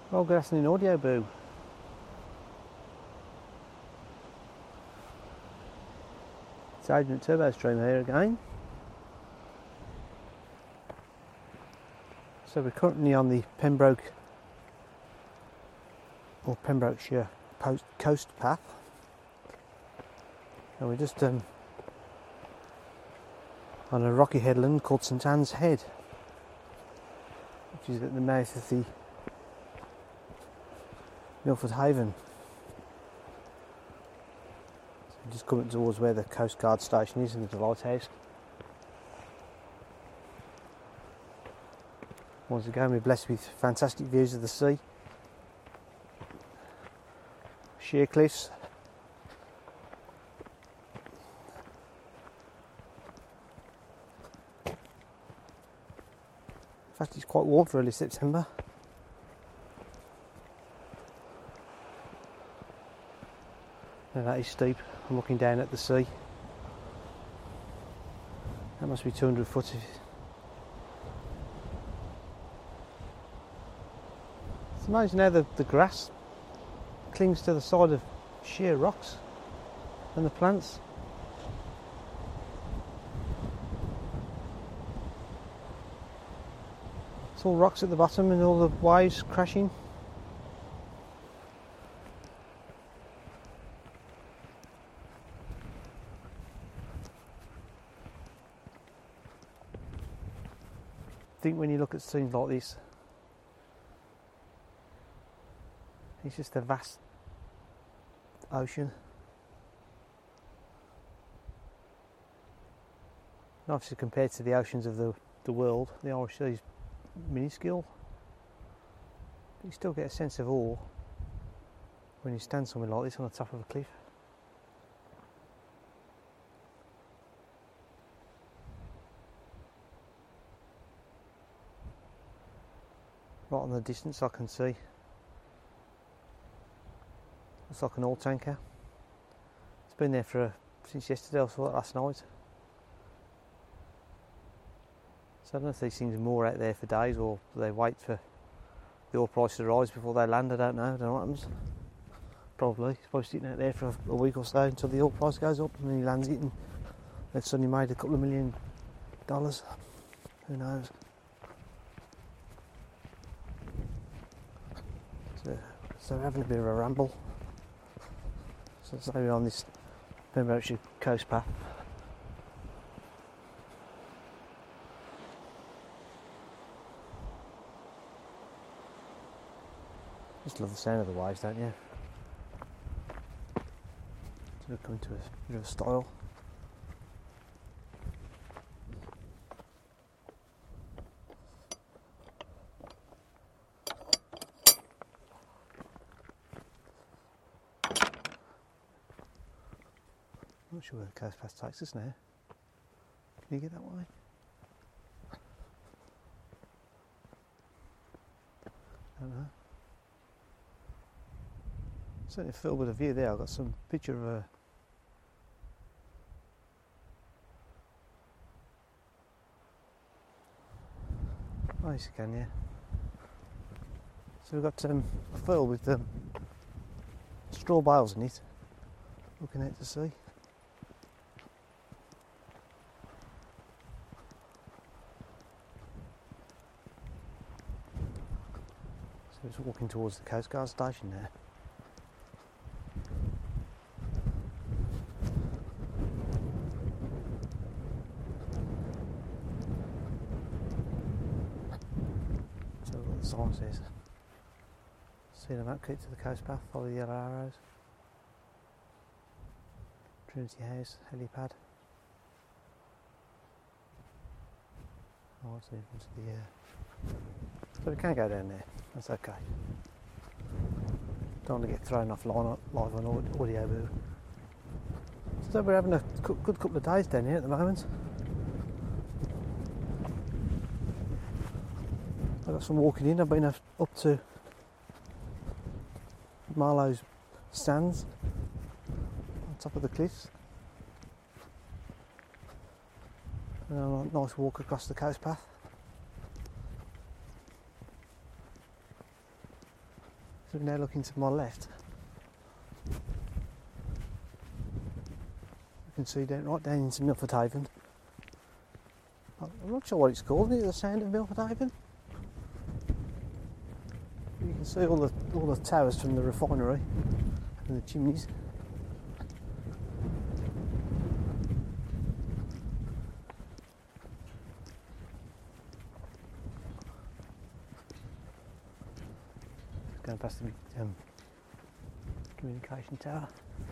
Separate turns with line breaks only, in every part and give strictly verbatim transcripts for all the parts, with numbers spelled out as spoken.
Well, good afternoon, Audio Boo. It's Agent Turbo Stream here again. So we're currently on the Pembroke or Pembrokeshire post coast path, and we're just um, on a rocky headland called St Anne's Head, which is at the mouth of the Milford Haven. So we're just coming towards where the Coast Guard station is and the lighthouse. Once again, we're blessed with fantastic views of the sea, sheer cliffs, in fact it's quite warm for early September. Now that is steep. I'm looking down at the sea. That must be two hundred foot. It's amazing how the, the grass clings to the side of sheer rocks and the plants. It's all rocks at the bottom and all the waves crashing. I think when you look at scenes like this, it's just a vast ocean. And obviously compared to the oceans of the, the world, the Irish Sea is minuscule. But you still get a sense of awe when you stand somewhere like this on the top of a cliff. Right in the distance I can see, it's like an oil tanker. It's been there for a, since yesterday. I saw it last night. So I don't know if these things are more out there for days or they wait for the oil price to rise before they land. I don't know. I don't know what happens. Probably. It's probably sitting out there for a week or so until the oil price goes up and then he lands it and they've suddenly made a couple of million dollars. Who knows? So, so we're having a bit of a ramble. So it's over on this Pembrokeshire coast path. Just love the sound of the waves, don't you? So we're coming to a bit of a stile. I'm not sure where the coast path takes us now. Can you get that way? I don't know. Certainly filled with a view there. I've got some picture of a oh, yes, you can, yeah. So we've got um, a field with um, straw bales in it, looking out to sea. So it's walking towards the Coast Guard station there. So what the sign says. See the map, keep to the coast path, follow the yellow arrows. Trinity House, helipad. Oh, it's the entrance of the air. So we can go down there, that's okay. Don't want to get thrown off line live on Audio Boo. So we're having a good couple of days down here at the moment. I've got some walking in. I've been up to Marlowe's Sands on top of the cliffs. And a nice walk across the coast path. So we're now looking to my left. You can see down right down into Milford Haven. I'm not sure what it's called. Is it the Sound of Milford Haven? You can see all the all the towers from the refinery and the chimneys. Going past the big um, communication tower.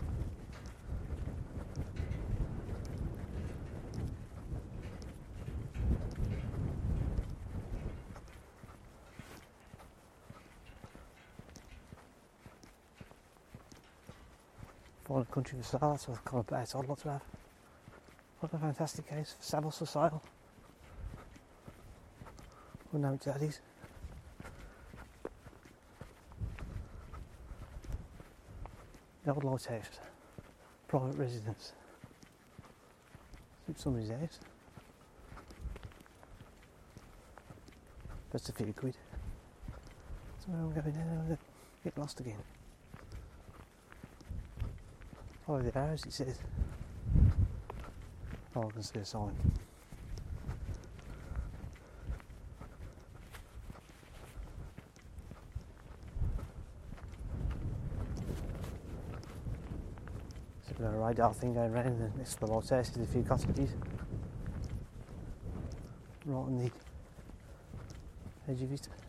Foreign country for sale, that's what kind of place I'd like to have. What a fantastic case for Savills for sale. Wouldn't know it's daddy's. The old lighthouse, private residence. Suits somebody's house. That's a few quid. So where am I going now? I'm going to get lost again. Follow the arrows, it says. Oh, I can see a sign. There's a bit of a radar thing going around, and next to the lighthouse is a few cottages. Right on the edge of it.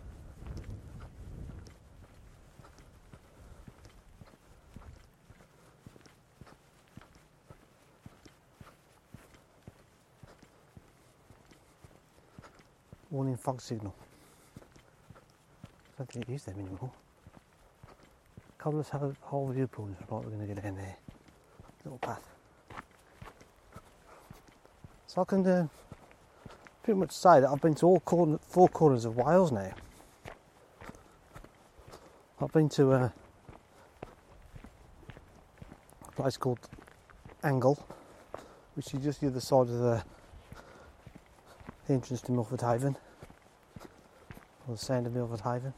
Warning fog signal. I don't think they use them anymore. Cobbler's Hole viewpoint. Right, we're going to go down there. Little path. So I can uh, pretty much say that I've been to all corner, four corners of Wales now. I've been to uh, a place called Angle, which is just the other side of the the entrance to Milford Haven, or the Sound of Milford Haven.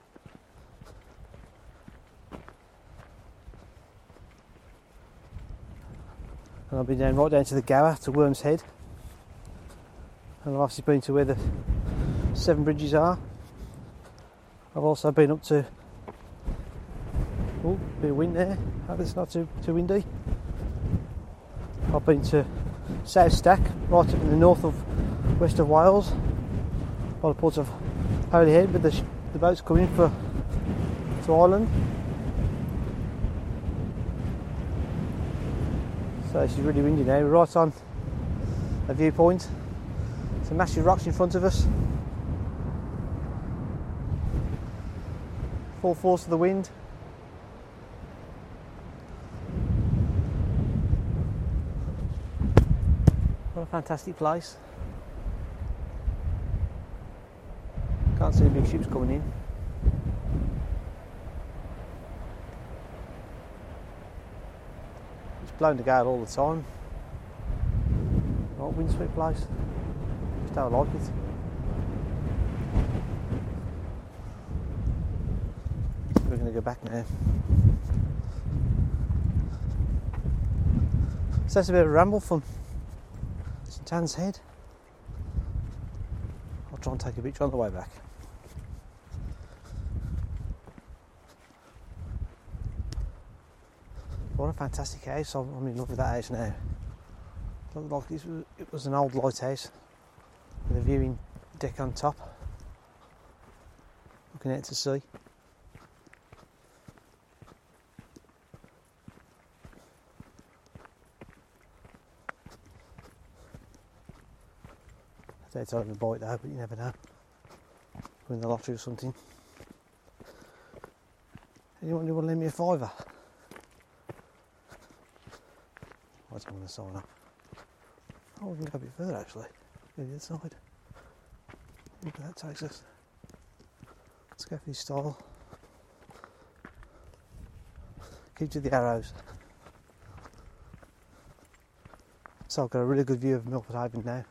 And I've been down right down to the Gower, to Worm's Head, and I've obviously been to where the Seven Bridges are. I've also been up to, oh, a bit of wind there, hope it's not too, too windy. I've been to South Stack, right up in the north of west of Wales, by the port of Holyhead, with the, sh- the boats coming for to Ireland. So it's really windy now. We're right on a viewpoint. Some massive rocks in front of us. Full force of the wind. What a fantastic place. Can't see the big ships coming in. It's blowing the gale all the time. Right, windswept place. Just don't like it. We're going to go back now. So that's a bit of a ramble from St Anne's Head. I'll try and take a picture on the way back. What a fantastic house. I'm in love with that house now. Looked like it was, it was an old lighthouse with a viewing deck on top, looking out to sea. I doubt I'll have a bite though, but you never know. Win the lottery or something. Anyone who want to lend me a fiver? I don't want to sign up. Oh, we can go a bit further actually. Go to the other side. Look where that takes us. Let's go for this style. Keep to the arrows. So I've got a really good view of Milford Haven now.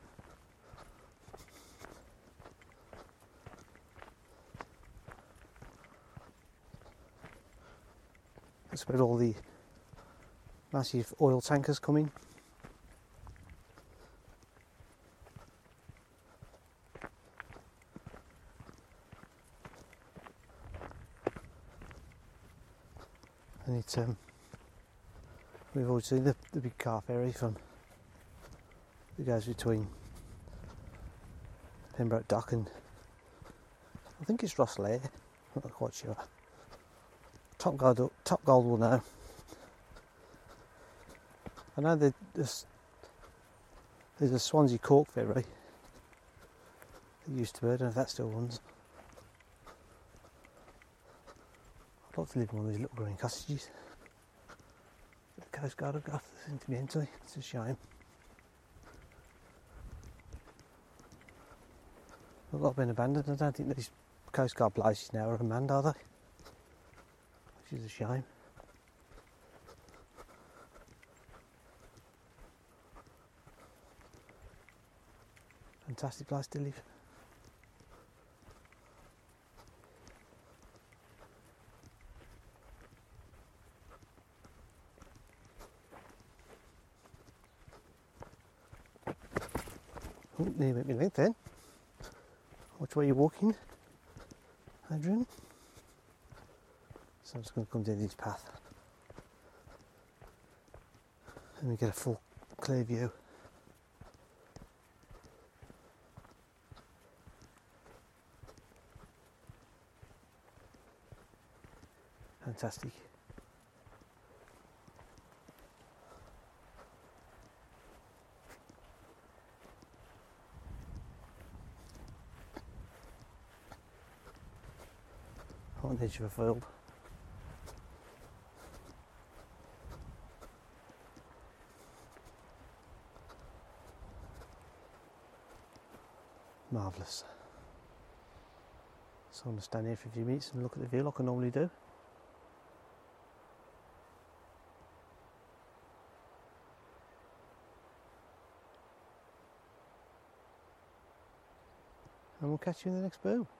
That's where all the massive oil tankers come in. And it's um, we've always seen the, the big car ferry from that goes between Pembroke Dock and I think it's Rosslare. I'm not quite sure. Top Gold, Top Gold will know. I know that there's there's a Swansea Cork ferry that used to be. I don't know if that still runs. I'd like to live in one of these little green cottages. But the Coast Guard have got this into me empty. It's a shame. They've got been abandoned. I don't think these Coast Guard places now are unmanned, are they? Which is a shame. Fantastic place to live. Oh, nearly went me length then. Which way are you walking, Adrian? So I'm just going to come down this path and we get a full clear view. Fantastic. On the edge of a field. Marvellous. So I'm going to stand here for a few minutes and look at the view like I normally do. And we'll catch you in the next boom.